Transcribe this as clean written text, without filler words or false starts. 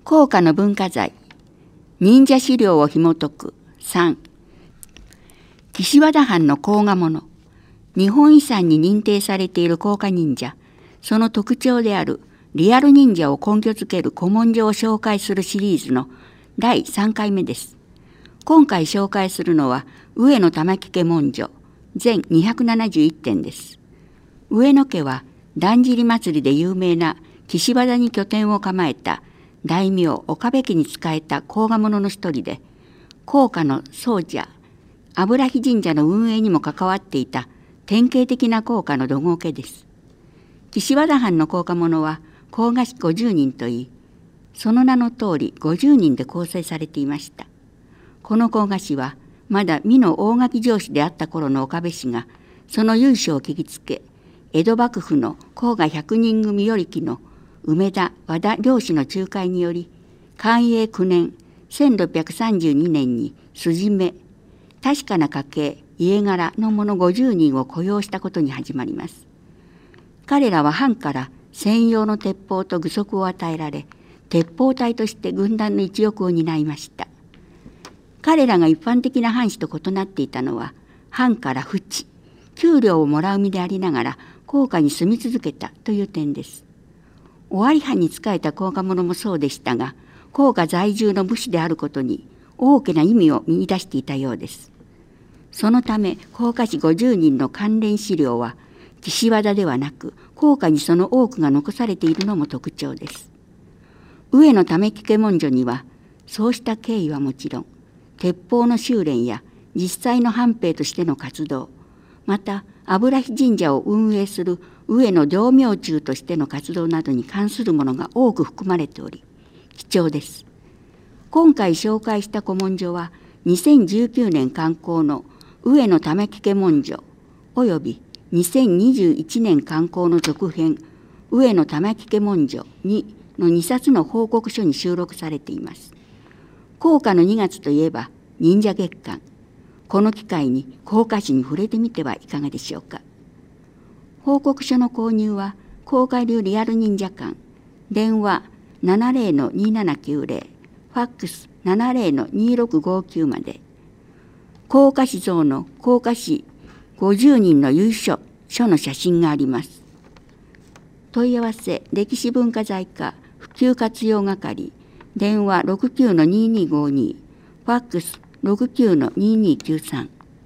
高価の文化財、忍者資料を紐解く3、岸和田藩の甲賀物、日本遺産に認定されている甲賀忍者、その特徴であるリアル忍者を根拠づける古文書を紹介するシリーズの第3回目です。今回紹介するのは上野玉城家文書全271点です。上野家はだんじり祭りで有名な岸和田に拠点を構えた大名岡部家に仕えた甲賀者の一人で、甲賀の僧者油木神社の運営にも関わっていた典型的な甲賀の土豪家です。岸和田藩の甲賀者は甲賀氏50人といい、その名の通り50人で構成されていました。この甲賀氏はまだ美濃大垣城主であった頃の岡部氏がその由緒を聞きつけ、江戸幕府の甲賀百人組与力の梅田和田両氏の仲介により、寛永9年1632年に筋目確かな家系家柄の者50人を雇用したことに始まります。彼らは藩から専用の鉄砲と具足を与えられ、鉄砲隊として軍団の一翼を担いました。彼らが一般的な藩士と異なっていたのは、藩から扶持給料をもらう身でありながら甲賀に住み続けたという点です。尾張藩に仕えた甲賀者もそうでしたが、甲賀在住の武士であることに大きな意味を見出していたようです。そのため甲賀氏50人の関連資料は岸和田ではなく甲賀にその多くが残されているのも特徴です。上野玉城家文書にはそうした経緯はもちろん、鉄砲の修練や実際の藩兵としての活動、また油木神社を運営する上野道明中としての活動などに関するものが多く含まれており、貴重です。今回紹介した古文書は2019年刊行の上野玉城家文書および2021年刊行の続編上野玉城家文書2の2冊の報告書に収録されています。甲賀の2月といえば忍者月間。この機会に甲賀史に触れてみてはいかがでしょうか。報告書の購入は甲賀流リアル忍者館、電話 70-2790、ファックス 70-2659 まで。甲賀史像の甲賀史50人の由緒書の写真があります。問い合わせ歴史文化財課普及活用係、電話 69-2252、ファックス 69-2293。